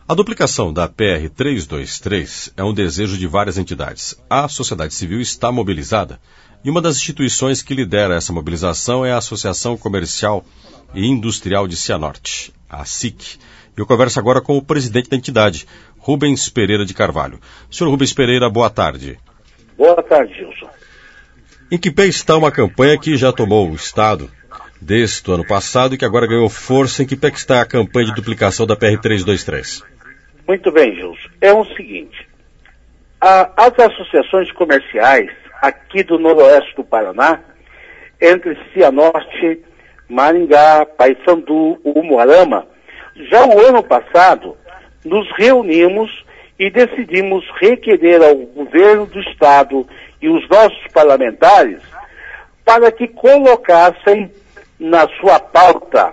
A duplicação da PR-323 é um desejo de várias entidades. A sociedade civil está mobilizada e uma das instituições que lidera essa mobilização é a Associação Comercial e Industrial de Cianorte, a ACIC. Eu converso agora com o presidente da entidade, Rubens Pereira de Carvalho. Senhor Rubens Pereira, boa tarde. Boa tarde, Gilson. Em que pé está uma campanha que já tomou o Estado desde o ano passado e que agora ganhou força? Em que pé está a campanha de duplicação da PR-323? Muito bem, Gilson. É o seguinte, as associações comerciais aqui do noroeste do Paraná, entre Cianorte, Maringá, Paysandu, Umuarama, já o ano passado nos reunimos e decidimos requerer ao governo do Estado e os nossos parlamentares para que colocassem na sua pauta,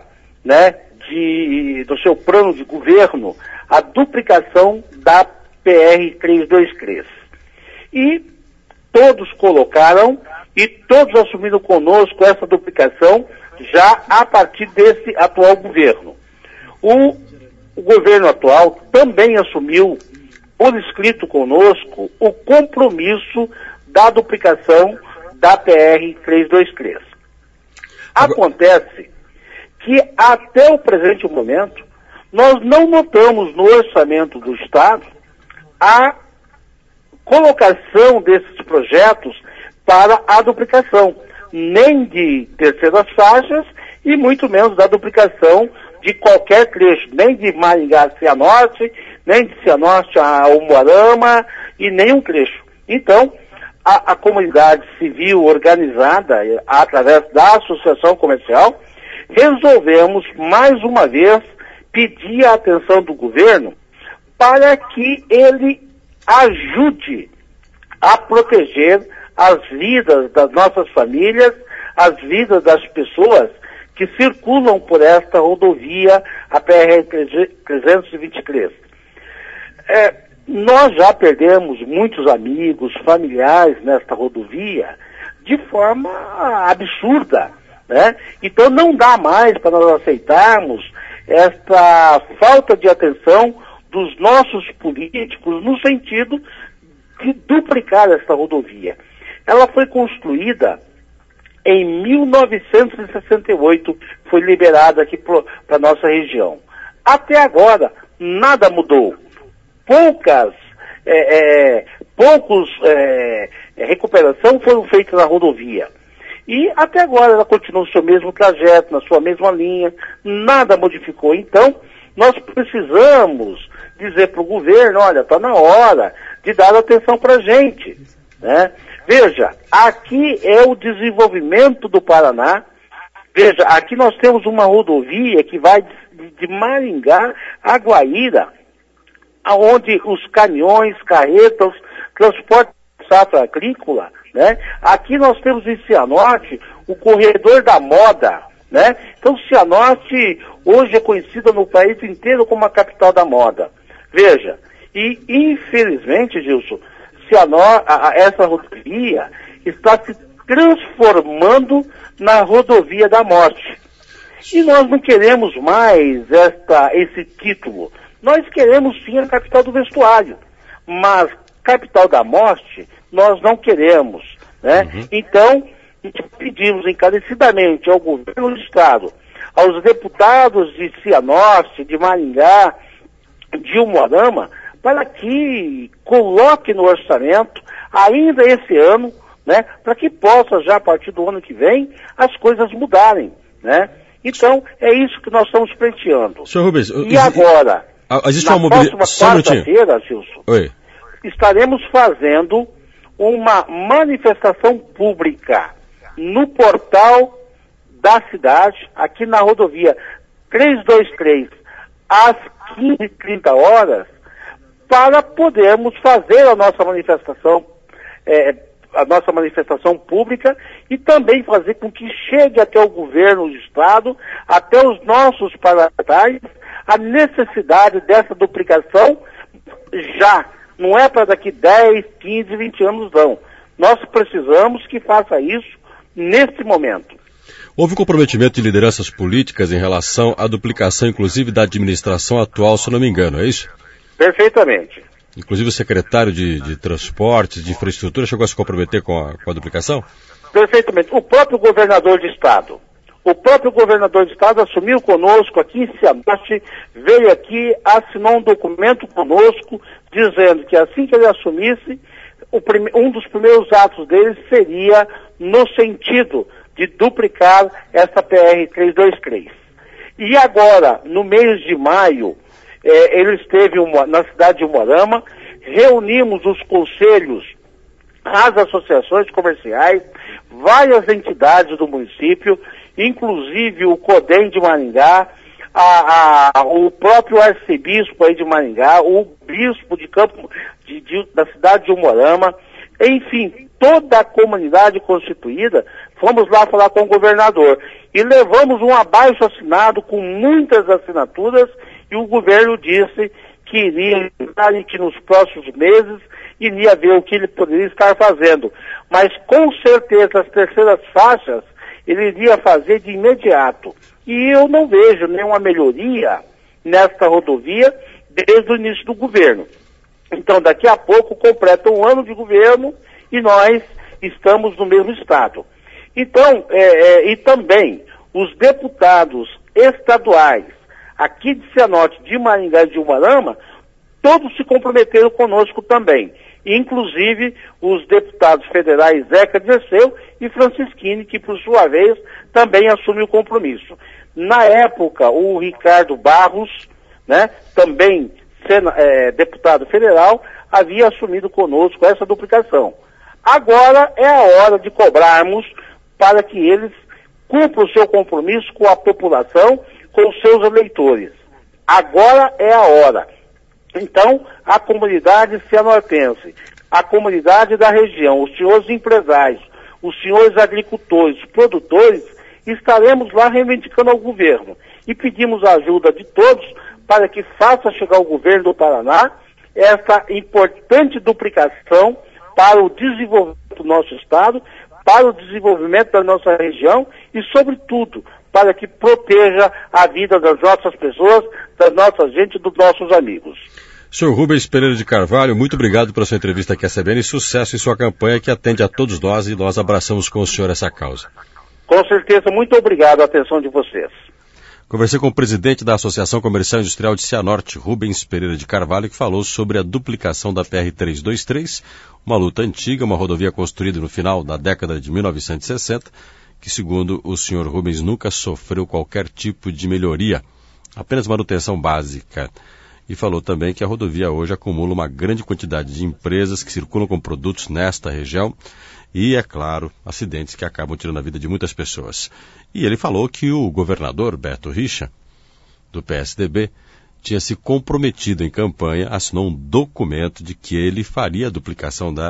do seu plano de governo, a duplicação da PR-323. E todos colocaram e todos assumiram conosco essa duplicação já a partir desse atual governo. O governo atual também assumiu por escrito conosco o compromisso da duplicação da PR-323. Acontece que até o presente momento nós não notamos no orçamento do Estado a colocação desses projetos para a duplicação, nem de terceiras faixas e muito menos da duplicação de qualquer trecho, nem de Maringá a Cianorte, nem de Cianorte a Umuarama e nenhum trecho. Então, a comunidade civil organizada, através da Associação Comercial, resolvemos mais uma vez pedir a atenção do governo para que ele ajude a proteger as vidas das nossas famílias, as vidas das pessoas que circulam por esta rodovia, a PR-323. Nós já perdemos muitos amigos, familiares nesta rodovia de forma absurda, Então não dá mais para nós aceitarmos esta falta de atenção dos nossos políticos no sentido de duplicar esta rodovia. Ela foi construída em 1968, foi liberada aqui para a nossa região. Até agora, nada mudou. Poucos recuperação foram feitas na rodovia. E até agora ela continua no seu mesmo trajeto, na sua mesma linha, nada modificou. Então, nós precisamos dizer para o governo, olha, está na hora de dar atenção para a gente, Veja, aqui é o desenvolvimento do Paraná. Veja, aqui nós temos uma rodovia que vai de Maringá a Guaíra, onde os caminhões, carretas, transporte de safra agrícola, Aqui nós temos em Cianorte o corredor da moda, Então Cianorte hoje é conhecida no país inteiro como a capital da moda. Veja, e infelizmente, Gilson, essa rodovia está se transformando na rodovia da morte. E nós não queremos mais esse título. Nós queremos sim a capital do vestuário, mas capital da morte nós não queremos, Então, pedimos encarecidamente ao governo do Estado, aos deputados de Cianorte, de Maringá, de Umuarama, para que coloque no orçamento, ainda esse ano, para que possa já a partir do ano que vem, as coisas mudarem, Então, é isso que nós estamos pleiteando. Senhor Rubens, agora, existe na próxima quarta-feira, Gilson, estaremos fazendo uma manifestação pública no portal da cidade, aqui na rodovia 323, às 15h30, para podermos fazer a nossa manifestação pública e também fazer com que chegue até o governo do Estado, até os nossos parlamentares, a necessidade dessa duplicação já. Não é para daqui 10, 15, 20 anos, não. Nós precisamos que faça isso nesse momento. Houve um comprometimento de lideranças políticas em relação à duplicação, inclusive, da administração atual, se eu não me engano, é isso? Perfeitamente. Inclusive o secretário de Transportes, de Infraestrutura, chegou a se comprometer com a duplicação? Perfeitamente. O próprio governador de Estado. O próprio governador de Estado assumiu conosco aqui em Cianorte, veio aqui, assinou um documento conosco, dizendo que assim que ele assumisse, um dos primeiros atos dele seria no sentido de duplicar essa PR-323. E agora, no mês de maio, ele esteve na cidade de Umuarama, reunimos os conselhos, as associações comerciais, várias entidades do município, inclusive o CODEM de Maringá, o próprio arcebispo aí de Maringá, o bispo de Campo da cidade de Umuarama, enfim, toda a comunidade constituída, fomos lá falar com o governador e levamos um abaixo-assinado com muitas assinaturas e o governo disse que iria e que nos próximos meses iria ver o que ele poderia estar fazendo. Mas com certeza as terceiras faixas ele iria fazer de imediato. E eu não vejo nenhuma melhoria nesta rodovia desde o início do governo. Então daqui a pouco completa um ano de governo e nós estamos no mesmo estado. Então, e também os deputados estaduais aqui de Cianorte, de Maringá e de Umuarama, todos se comprometeram conosco também. Inclusive os deputados federais Zeca Dirceu e Francisquini, que por sua vez também assumiu o compromisso. Na época, o Ricardo Barros, né, também deputado federal, havia assumido conosco essa duplicação. Agora é a hora de cobrarmos para que eles cumpram o seu compromisso com a população, com os seus eleitores. Agora é a hora. Então, a comunidade cianortense, a comunidade da região, os senhores empresários, os senhores agricultores, produtores, estaremos lá reivindicando ao governo e pedimos a ajuda de todos para que faça chegar ao governo do Paraná essa importante duplicação para o desenvolvimento do nosso estado, para o desenvolvimento da nossa região e, sobretudo, para que proteja a vida das nossas pessoas, da nossa gente e dos nossos amigos. Senhor Rubens Pereira de Carvalho, muito obrigado pela sua entrevista aqui à CBN e sucesso em sua campanha que atende a todos nós e nós abraçamos com o senhor essa causa. Com certeza, muito obrigado a atenção de vocês. Conversei com o presidente da Associação Comercial e Industrial de Cianorte, Rubens Pereira de Carvalho, que falou sobre a duplicação da PR-323, uma luta antiga, uma rodovia construída no final da década de 1960, que, segundo o senhor Rubens, nunca sofreu qualquer tipo de melhoria, apenas manutenção básica. E falou também que a rodovia hoje acumula uma grande quantidade de empresas que circulam com produtos nesta região e, é claro, acidentes que acabam tirando a vida de muitas pessoas. E ele falou que o governador Beto Richa, do PSDB, tinha se comprometido em campanha, assinou um documento de que ele faria a duplicação da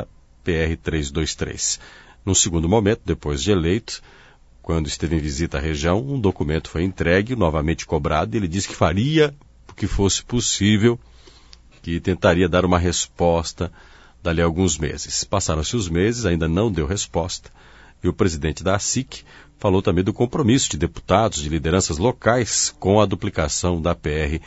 PR-323. Num segundo momento, depois de eleito, quando esteve em visita à região, um documento foi entregue, novamente cobrado, e ele disse que faria o que fosse possível, que tentaria dar uma resposta dali a alguns meses. Passaram-se os meses, ainda não deu resposta, e o presidente da ASIC falou também do compromisso de deputados, de lideranças locais, com a duplicação da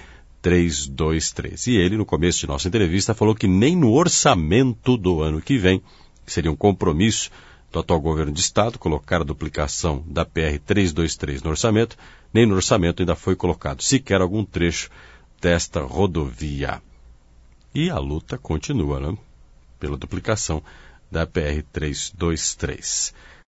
PR-323. E ele, no começo de nossa entrevista, falou que nem no orçamento do ano que vem, que seria um compromisso do atual governo de Estado, colocar a duplicação da PR-323 no orçamento, nem no orçamento ainda foi colocado sequer algum trecho desta rodovia. E a luta continua, né? Pela duplicação da PR-323.